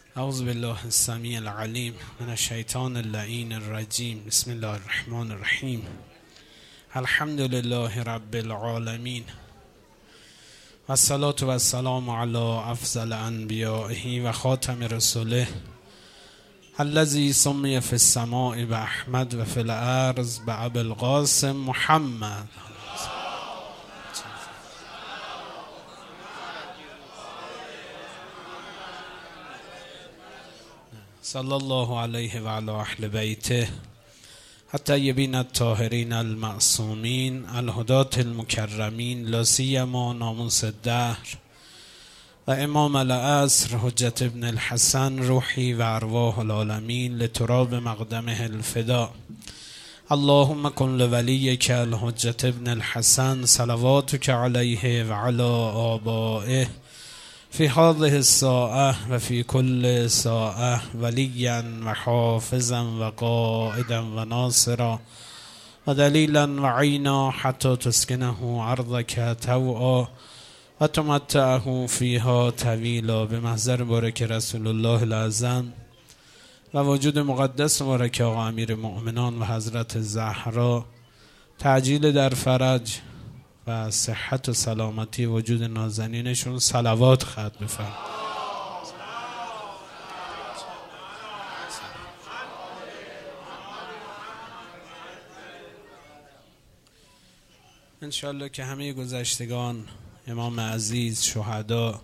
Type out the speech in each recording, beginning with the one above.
اعوذ بالله السمیع العلیم من الشیطان اللعین الرجیم. بسم الله الرحمن الرحیم. الحمد لله رب العالمین و الصلاة و السلام علی افضل انبیائه و خاتم رسوله الذی سمی فی السماء باحمد و فی الارض بابی القاسم محمد صلی الله علیه و علی اهل بیته الطیبین الطاهرین المعصومین الهداة المکرمین لا سیما ناموس الدهر و امام العصر حجت ابن الحسن روحی و ارواح العالمین لتراب مقدمه الفدا. اللهم کن لولیک الحجت ابن الحسن صلواتک علیه و علی آبائه فی هذه الساعة و فی کل ساعة ولیا و حافظا و قائدا و ناصرا و دلیلا و عینا حتی تسکنه ارضک طوعا و تمتعه فیها طویلا بمحضر بارک رسول الله الاعظم و وجود مقدس مبارک آقا امیر مؤمنان و حضرت زهرا، تعجیل در فرج و صحت و سلامتی وجود نازنینشون صلوات ختم بفرمایید. انشالله که همه گذشتگان، امام عزیز، شهدا،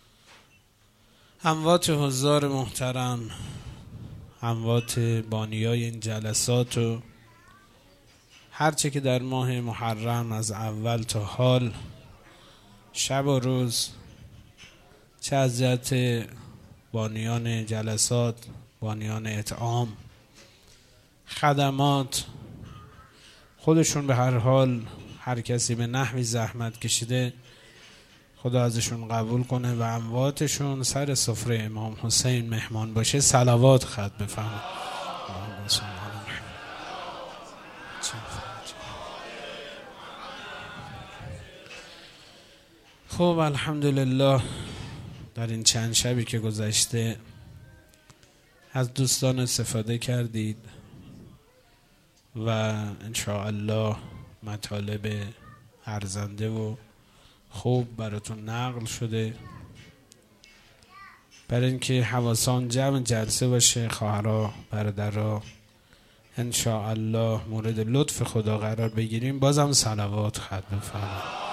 اموات حضار محترم، اموات بانیای این جلسات و هرچه که در ماه محرم از اول تا حال شب و روز، چه از جهت بانیان جلسات، بانیان اطعام، خدمات، خودشون به هر حال هر کسی به نحوی زحمت کشیده، خدا ازشون قبول کنه و امواتشون سر سفره امام حسین مهمان باشه. صلوات ختم بفرمایید. خب الحمدلله در این چند شبی که گذشته از دوستان استفاده کردید و انشاءالله مطالب ارزنده و خوب براتون نقل شده. برای اینکه حواسان جمع جلسه باشه، خواهرها، برادرها، انشاءالله مورد لطف خدا قرار بگیریم. بازم صلوات ختم بفرمایید.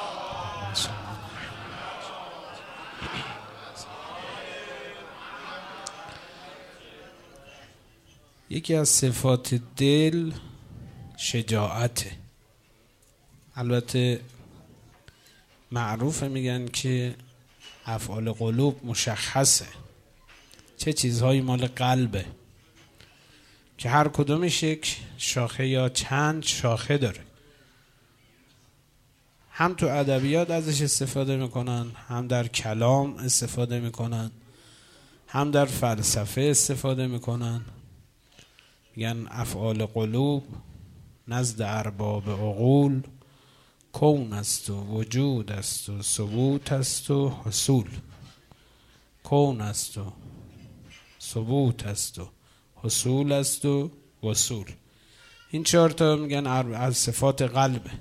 یکی از صفات دل شجاعته. البته معروفه، میگن که افعال قلوب مشخصه، چه چیزهایی مال قلبه که هر کدومش یک شاخه یا چند شاخه داره. هم تو ادبیات ازش استفاده میکنن، هم در کلام استفاده میکنن، هم در فلسفه استفاده میکنن. میگن افعال قلوب نزد ارباب عقول کون است و وجود است و ثبوت است و حصول. کون است و ثبوت است و حصول است و وصول. این چهار تا میگن از صفات قلبه.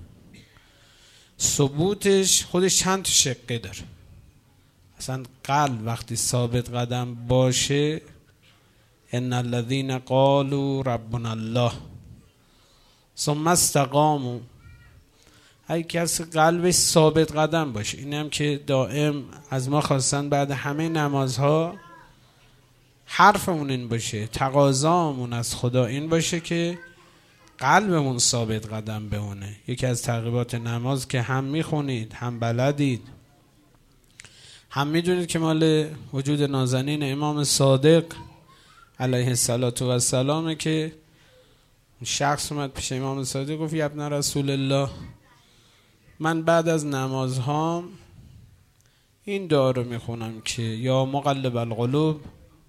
ثبوتش خودش چند تا شقه داره. اصلا قلب وقتی ثابت قدم باشه، ان الذين قالوا ربنا الله ثم استقاموا، هر کس قلبش ثابت قدم باشه، این هم که دائم از ما خواستن بعد همه نمازها حرفمون این باشه، تقاضامون از خدا این باشه که قلبمون ثابت قدم بمونه. یکی از ترغیبات نماز که هم میخونید، هم بلدید، هم میدونید که مال وجود نازنین امام صادق علیه السلام که شخص اومد پیش امام صادق گفت یا ابن رسول الله، من بعد از نمازهام این دعا رو میخونم که یا مقلب القلوب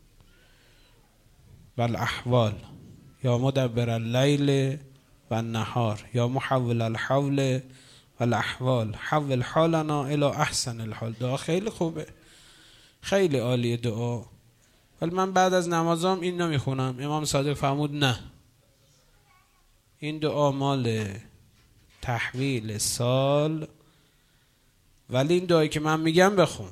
و الاحوال، یا مدبر اللیل و النهار، یا محول الحول و الاحوال، حول حالنا الى احسن الحال. دعا خیلی خوبه، خیلی عالیه دعا ولی من بعد از نمازام این نمیخونم. امام صادق فرمود نه، این دعا مال تحویل سال، ولی این دعایی که من میگم بخون.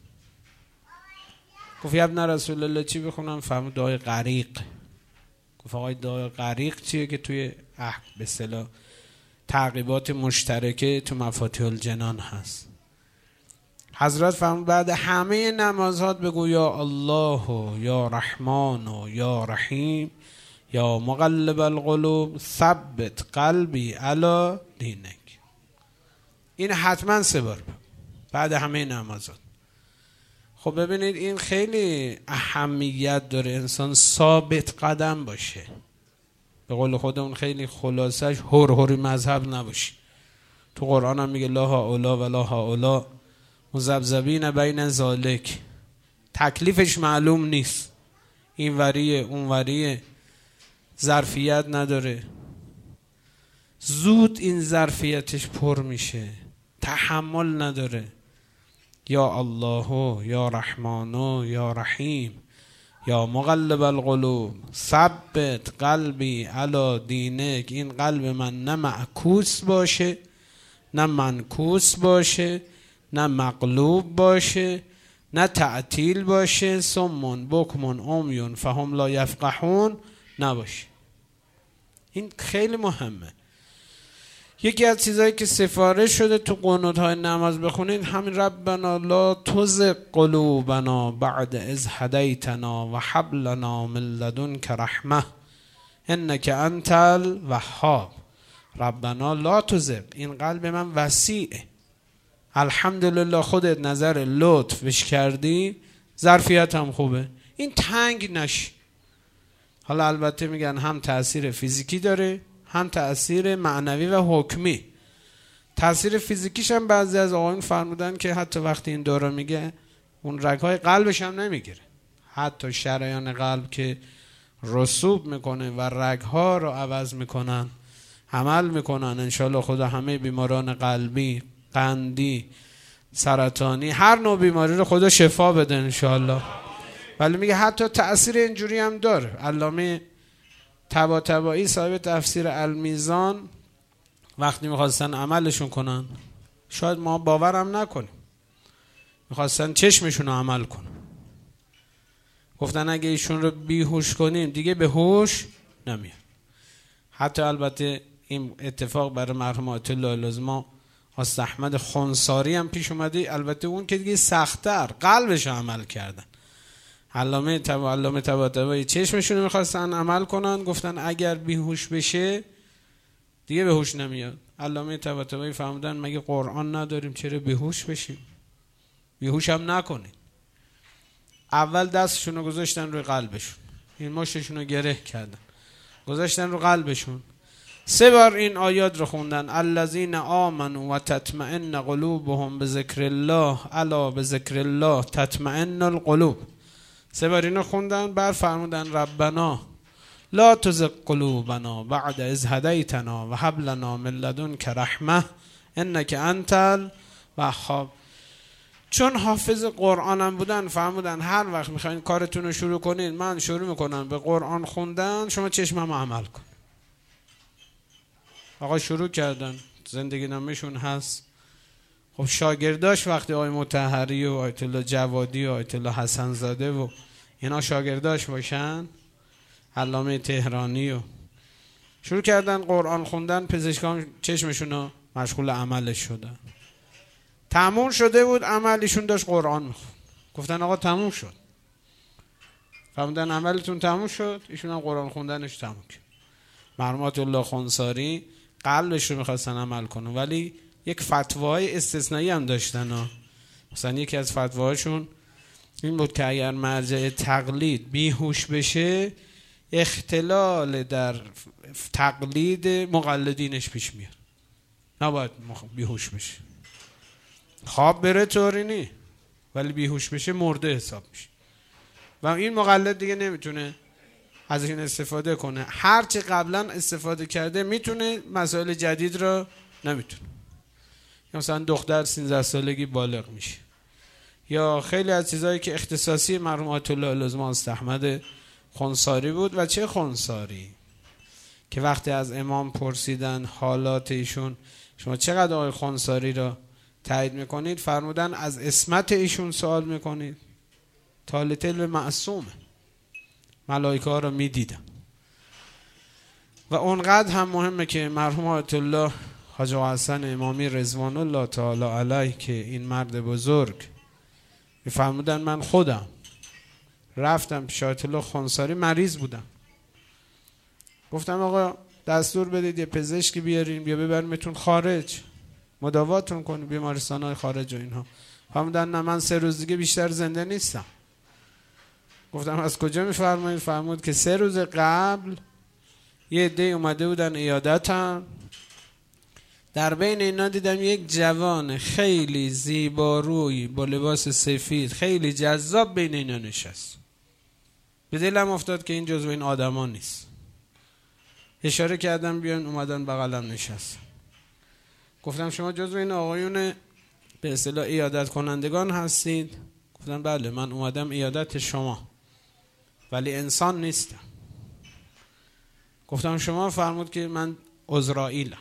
گفت ابن رسول الله چی بخونم؟ فرمود دعای غریق. گفت آقای دعای غریق چیه که توی به اصطلاح تعقیبات مشترکه تو مفاتیح الجنان هست. حضرت فرمود بعد همه نمازات بگو یا الله و یا رحمان و یا رحیم یا مقلب القلوب ثبت قلبی علی دینک. این حتما 3 بار بعد همه نمازات. خب ببینید این خیلی اهمیت داره انسان ثابت قدم باشه. به قول خودمون خیلی خلاصش هر مذهب نباشه. تو قرآن هم میگه لا هؤلاء و لا هؤلاء مذبذبین بین ذالک. تکلیفش معلوم نیست، این وریه اون وریه، ظرفیت نداره، زود این ظرفیتش پر میشه، تحمل نداره. یا الله یا رحمان یا رحیم یا مقلب القلوب ثبت قلبی علی دینک. این قلب من نه معکوس باشه نه منکوس باشه نه مقلوب باشه نه تعطیل باشه، صم بکم عمی فهم لا یفقهون نباشه. این خیلی مهمه. یکی از چیزایی که سفارش شده تو قنوت‌های نماز بخونید همین ربنا لا تزغ قلوبنا بعد اذ هدیتنا و هب لنا من لدنک رحمه انک انت الوهاب. ربنا لا تزغ، این قلب من وسیعه، الحمدلله خودت نظر لطفش کردی، ظرفیت هم خوبه، این تنگ نشی. حالا البته میگن هم تأثیر فیزیکی داره هم تأثیر معنوی و حکمی. تأثیر فیزیکیش هم بعضی از آقایون فرمودن که حتی وقتی این دورا میگه اون رگهای قلبش هم نمیگیره، حتی شریان قلب که رسوب میکنه و رگها رو عوض میکنن، عمل میکنن. انشالله خدا همه بیماران قلبی، قندی، سرطانی، هر نوع بیماری رو خدا شفا بده انشالله. ولی میگه حتی تأثیر اینجوری هم داره. علامه طباطبایی صاحب تفسیر المیزان وقتی میخواستن عملشون کنن، شاید ما باورم نکنیم، میخواستن چشمشون رو عمل کنن، گفتن اگه ایشون رو بیهوش کنیم دیگه به هوش نمیاد. حتی البته این اتفاق برای مرحوم آیت الله العظما حضرت احمد خنثاری هم پیش اومده، البته اون که دیگه سخت‌تر قلبش عمل کردن. علامه طباطبایی چشمشون رو میخواستن عمل کنن، گفتن اگر بیهوش بشه دیگه به هوش نمیاد. علامه طباطبایی فهمیدن مگه قرآن نداریم چرا بیهوش بشیم؟ بیهوش هم نکنین. اول دستشون رو گذاشتن روی قلبشون، این مشتشون رو گره کردن گذاشتن رو قلبشون، 3 بار این آیات رو خوندن الذین آمنوا و تطمئن قلوبهم بذکر الله الا بذکر الله تطمئن القلوب. 3 بار اینو خوندن، بعد فرمودن ربنا لا تزغ قلوبنا بعد اذ هدیتنا و هب لنا من لدنک رحمه انک انت الوهاب. چون حافظ قرآنم بودن فرمودن هر وقت میخواین کارتون رو شروع کنین من شروع میکنم به قرآن خوندن، شما چشمم عمل کن. آقا شروع کردن، زندگی نامشون هست. خب شاگرداش وقتی آقای مطهری و آیت الله جوادی و آیت الله حسن زاده و اینا شاگرداش باشن، علامه تهرانی و شروع کردن قرآن خوندن، پزشکان چشمشون رو مشغول عملش شدن. تموم شده بود عملیشون داشت قرآن میخوند، گفتن آقا تموم شد. فرمودن عملتون تموم شد، ایشون هم قرآن خوندنش تموم کرد. مرحوم آیت الله خنثاری قلبش رو میخواستن عمل کنن، ولی یک فتوای استثنایی هم داشتن. مثلا یکی از فتواهاشون این بود که اگر مرجع تقلید بیهوش بشه اختلال در تقلید مقلدینش پیش میاد، نباید بیهوش بشه. خواب بره طوری نی، ولی بیهوش بشه مرده حساب میشه و این مقلد دیگه نمیتونه از این استفاده کنه. هرچی قبلا استفاده کرده میتونه، مسائل جدید رو نمیتونه. مثلا دختر 13 سالگی بالغ میشه، یا خیلی از چیزایی که اختصاصی مرحوم آیت الله العظما استاد احمد خنثاری بود. و چه خنثاری که وقتی از امام پرسیدن حالات ایشون، شما چقدر آقای خنثاری را تایید میکنید؟ فرمودن از عصمت ایشون سوال میکنید. طالع معصومه، ملائکه ها را میدیدن. و اونقدر هم مهمه که مرحوم آیت الله حاج حسن امامی رضوان الله تعالی علیه که این مرد بزرگ فرمودن من خودم رفتم پیش آیت الله خنثاری، مریض بودم، گفتم آقا دستور بدید یه پزشکی بیاریم یا ببریمتون خارج مداواتون کنیم، بیمارستان‌های خارج و اینها. فرمودن نه من 3 روز دیگه بیشتر زنده نیستم. گفتم از کجا میفرمایید؟ فرمود که 3 روز قبل یه عده اومده بودن عیادتم، در بین اینا دیدم یک جوان خیلی زیباروی با لباس سفید خیلی جذاب بین اینا نشست. به دلم افتاد که این جزو این آدما نیست. اشاره کردم بیان، اومدن بغلم نشست. گفتم شما جزو این آقایون به اصطلاح عیادت کنندگان هستید؟ گفتن بله من اومدم عیادت شما ولی انسان نیستم. گفتم شما؟ فرمود که من عزرائیلم.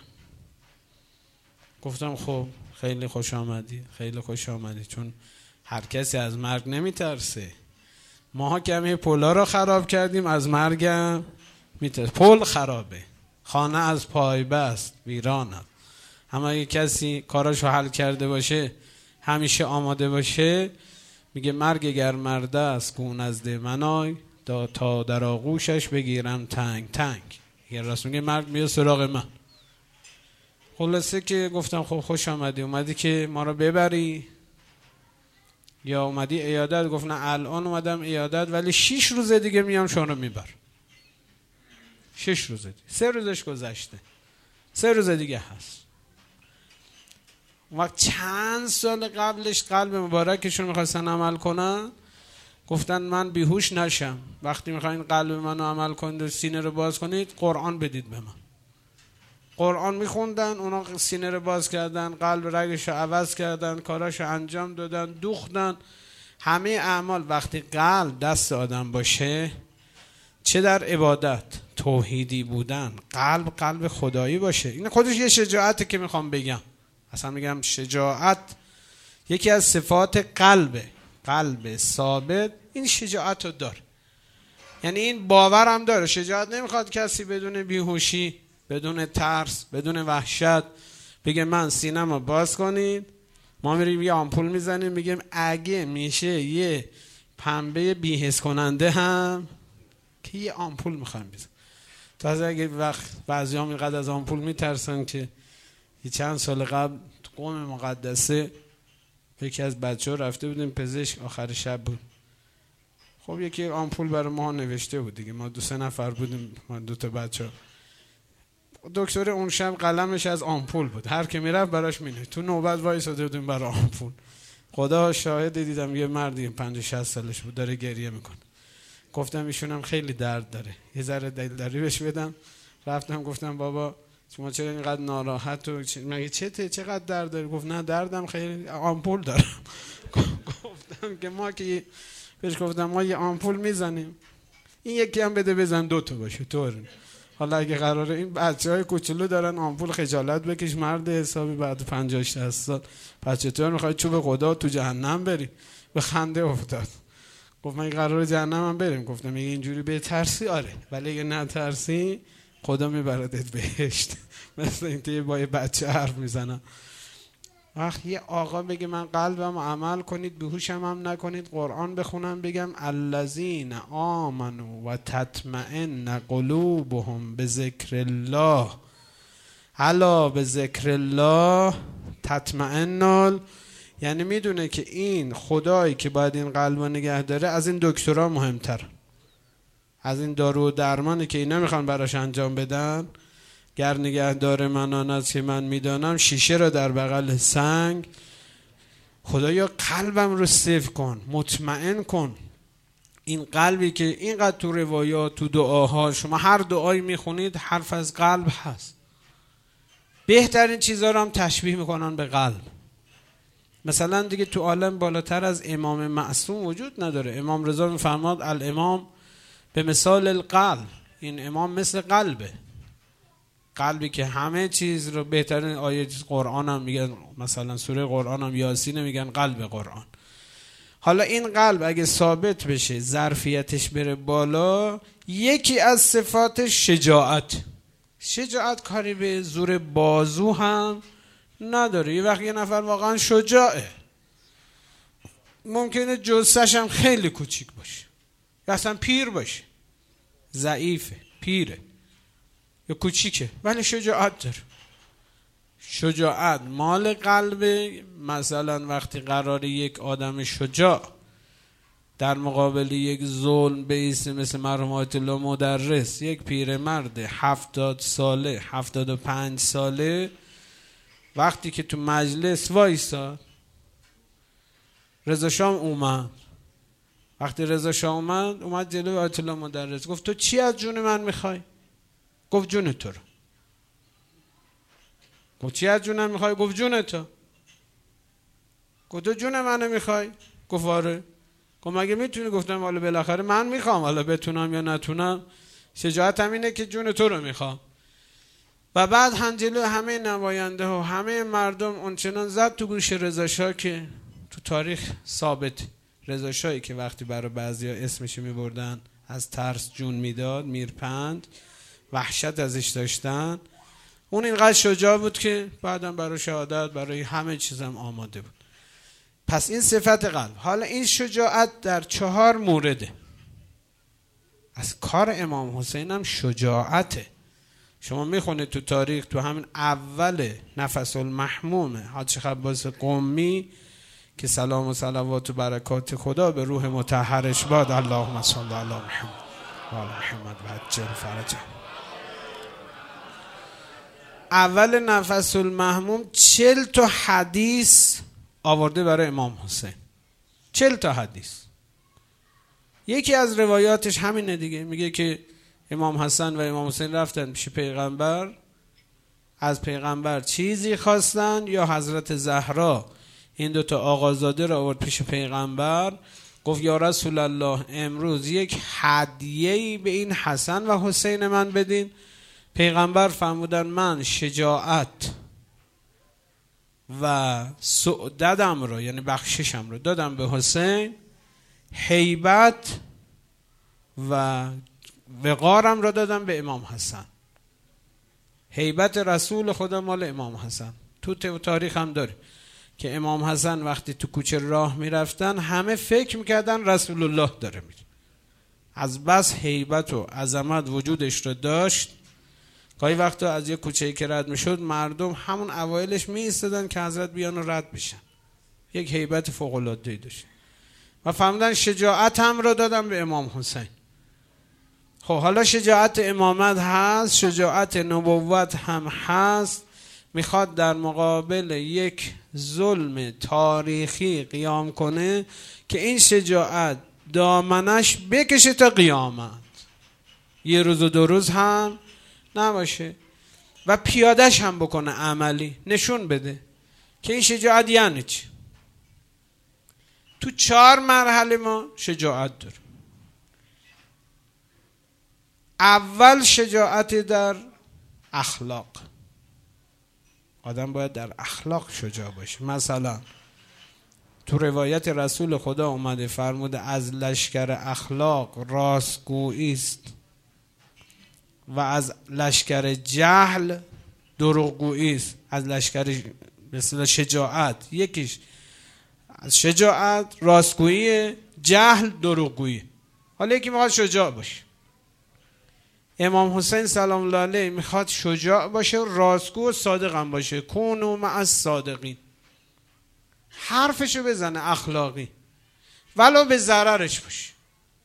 گفتم خب خیلی خوش آمدی، خیلی خوش آمدی، چون هر کسی از مرگ نمیترسه. ماها کمی پولا رو خراب کردیم، از مرگم میترسه. پل خرابه، خانه از پای بست ویرانه. اما اگه کسی کاراشو حل کرده باشه، همیشه آماده باشه، میگه مرگ گر مرده است گون از ده منای تا در آغوشش بگیرم تنگ تنگ. یه راست میگه مرگ میاد سراغ من. خلاصه که گفتم خب خوش آمدی، اومدی که ما رو ببری یا اومدی عیادت؟ گفت نه الان اومدم عیادت ولی 6 روز دیگه میام شما رو میبر. 6 روز دیگه، 3 روزش گذشته، 3 روز دیگه هست. وقت چند سال قبلش قلب مبارکشون میخواستن عمل کنن، گفتن من بیهوش نشم، وقتی میخواین قلب منو عمل کنید و سینه رو باز کنید قرآن بدید به من. قرآن میخوندن، اونا سینه رو باز کردن، قلب رگش رو عوض کردن، کاراش رو انجام دادن، دوختن. همه اعمال وقتی قلب دست آدم باشه، چه در عبادت توحیدی بودن، قلب خدایی باشه، این خودش یه شجاعته که میخوام بگم. اصلا میگم شجاعت یکی از صفات قلبه. قلب ثابت این شجاعت رو داره، یعنی این باورم داره. شجاعت نمیخواد کسی بدون بیهوشی، بدون ترس، بدون وحشت بگه من سینه‌مو باز کنید، ما میریم یه آمپول میزنیم میگیم اگه میشه یه پنبه بی‌حس کننده هم که یه آمپول میخوایم بزنیم. تازه اگه وقت بعضیام اینقدر از آمپول میترسن که چند سال قبل تو قم مقدسه یکی از بچه‌ها رفته بودیم پزشک، آخر شب بود. خب یکی آمپول برای ما نوشته بود دیگه، ما 2-3 نفر بودیم، ما 2 تا بچه. دکتر اون شب قلمش از آمپول بود، هر کی میرفت براش مینوشت. تو نوبت وایساده بودیم برای آمپول. خدا شاهد، دیدم یه مردی 50-60 سالش بود داره گریه میکنه. گفتم ایشون هم خیلی درد داره، یه ذره دلداری بهش بدم. رفتم گفتم بابا شما چرا اینقدر ناراحت و مگه چقدر درد داری؟ گفت نه دردم خیلی آمپول دارم. گفتم که ما که بهش گفتم ما یه آمپول میزنیم، این یکی هم بده بزن 2 تا باشه طور. حالا اگه قراره این بچهای کوچولو دارن آمپول، خجالت بکش مرد حسابی، بعد 50-60 سال بچه تو میخوای چوب خدا تو جهنم بری؟ به خنده افتاد. گفت من قراره جهنم هم بریم. گفتم اگه اینجوری بترسی آره، ولی اگه نترسی خدا میبردت بهشت. مثل این که با یه بچه حرف میزنم. وقت یه آقا بگه من قلبم عمل کنید، بیهوشم هم نکنید، قرآن بخونم بگم الذین آمنوا و تطمئن قلوبهم بذکر الله الا بذکر الله تطمئن، یعنی میدونه که این خدایی که باید این قلب نگه داره از این دکترها مهمتر، از این دارو و درمانی که اینا میخوان براش انجام بدن. گر نگه داره منان است که من میدانم، شیشه را در بغل سنگ. خدایا قلبم رو سیف کن، مطمئن کن. این قلبی که اینقدر تو روایات، تو دعاها، شما هر دعایی میخونید حرف از قلب هست. بهترین چیزا رو هم تشبیه میکنن به قلب. مثلا دیگه تو عالم بالاتر از امام معصوم وجود نداره. امام رضا میفرماد الامام به مثال القلب، این امام مثل قلبه، قلبی که همه چیز رو، بهترین آیه قرآن هم میگن، مثلا سوره قرآن هم یاسین میگن قلب قرآن. حالا این قلب اگه ثابت بشه، ظرفیتش بره بالا، یکی از صفاتش شجاعت. شجاعت کاری به زور بازو هم نداره. یه وقت یه نفر واقعا شجاعه، ممکنه جثه‌ش هم خیلی کوچیک باشه یا اصلا پیر باشه، ضعیفه، پیره یا کوچیکه، ولی شجاعت داره. شجاعت مال قلبه. مثلا وقتی قراره یک آدم شجاع در مقابل یک ظلم بایسته، مثل مرحوم آیت الله مدرس، یک پیرمرد 70 ساله 75 ساله، وقتی که تو مجلس وایساد، رضا شاه اومد، وقتی رضا شاه اومد جلوی آیت الله مدرس، گفت تو چی از جون من میخوای؟ گفت جون تو رو. گفت چی از جونم میخوای؟ گفت جون تو. گفت تو جون منو میخوای؟ گفت آره. گفت مگه میتونی؟ گفتم حالا بالاخره من میخوام، حالا بتونم یا نتونم، شجاعتم اینه که جون تو رو میخوام. و بعد جلوی همه نماینده و همه مردم اونچنان زد تو گوش رضا شاه که تو تاریخ ثابت. رضا شاهی که وقتی برای بعضیا اسمش میبردن از ترس جون میداد، میرپند، وحشت ازش داشتن، اون اینقدر شجاع بود که بعدم برای شهادت، برای همه چیزم آماده بود. پس این صفت قلب. حالا این شجاعت در 4 مورده. از کار امام حسین هم شجاعته. شما میخونید تو تاریخ، تو همین اول نفس المحموم حاج عباس قمی که سلام و صلوات و برکات خدا به روح مطهرش باد، اللهم صل علی محمد و آل محمد و عجل فرجه. اول نفس المحموم 40 تا حدیث آورده برای امام حسین. 40 تا حدیث. یکی از روایاتش همینه دیگه، میگه که امام حسن و امام حسین رفتن پیش پیغمبر، از پیغمبر چیزی خواستن، یا حضرت زهرا این 2 تا آقازاده رو آورد پیش پیغمبر، گفت یا رسول الله امروز یک هدیه‌ای به این حسن و حسین من بدین. پیغمبر فرمودن من شجاعت و سعددم رو، یعنی بخششم رو دادم به حسین، هیبت و وقارم رو دادم به امام حسن. هیبت رسول خدا مال امام حسن. تو تاریخ هم داره که امام حسن وقتی تو کوچه راه میرفتن همه فکر میکردن رسول الله داره میره، از بس هیبت و عظمت وجودش رو داشت. گاهی وقتا از یه کوچه‌ای که رد میشد، مردم همون اوایلش می ایستادن که حضرت بیان و رد بشن. یک هیبت فوق العاده داشت. و فهمیدن شجاعت هم رو دادم به امام حسین. خب حالا شجاعت امامت هست، شجاعت نبوت هم هست. میخواد در مقابل یک ظلم تاریخی قیام کنه که این شجاعت دامنش بکشه تا قیامت، یه روز و 2 روز هم نباشه، و پیادش هم بکنه، عملی نشون بده که این شجاعت یعنی چی. تو 4 مرحله ما شجاعت داریم. اول شجاعت در اخلاق. آدم باید در اخلاق شجاع باشه. مثلا تو روایت رسول خدا اومده فرموده از لشکر اخلاق راستگویی است و از لشکر جهل دروغگویی است. از لشکر مثلا شجاعت، یکیش از شجاعت راستگویی، جهل دروغگویی. حالا یکی میخواد شجاع باشه، امام حسین سلام الله علیه میخواد شجاع باشه، راستگو و صادق هم باشه. کونوا مع الصادقین، حرفشو بزنه اخلاقی، ولو به ضررش باشه،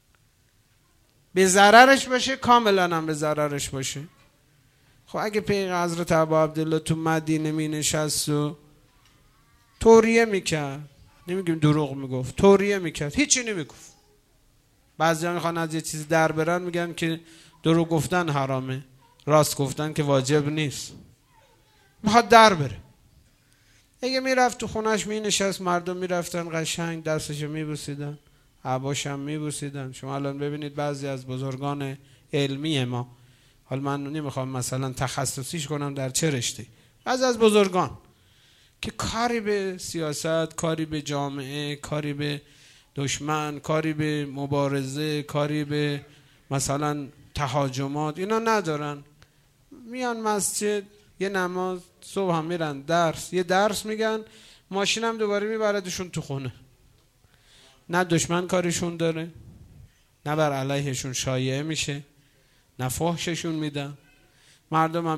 به ضررش باشه، کاملا هم به ضررش باشه. خب اگه پیغمبر حضرت ابا عبدالله تو مدینه می نشست و توریه میکرد، نمیگیم دروغ میگفت، توریه میکرد، هیچی نمیگفت. بعضیا میخوان از یه چیزی در برن، میگن که دروغ گفتن حرامه، راست گفتن که واجب نیست. میخواد در بره. اگه میرفت تو خونش مینشست، مردم میرفتن قشنگ دستشو میبوسیدن، عباشم میبوسیدن. شما الان ببینید بعضی از بزرگان علمی ما، حالا من نمیخوام مثلا تخصصیش کنم در چه رشته، بعضی از بزرگان که کاری به سیاست، کاری به جامعه، کاری به دشمن، کاری به مبارزه، کاری به مثلا تهاجمات اینا ندارن، میان مسجد یه نماز، صبح هم میرن درس، یه درس میگن، ماشینم دوباره میبردشون تو خونه. نه دشمن کارشون داره، نه بر علیهشون شایعه میشه، نه فحششون میدن. مردم هم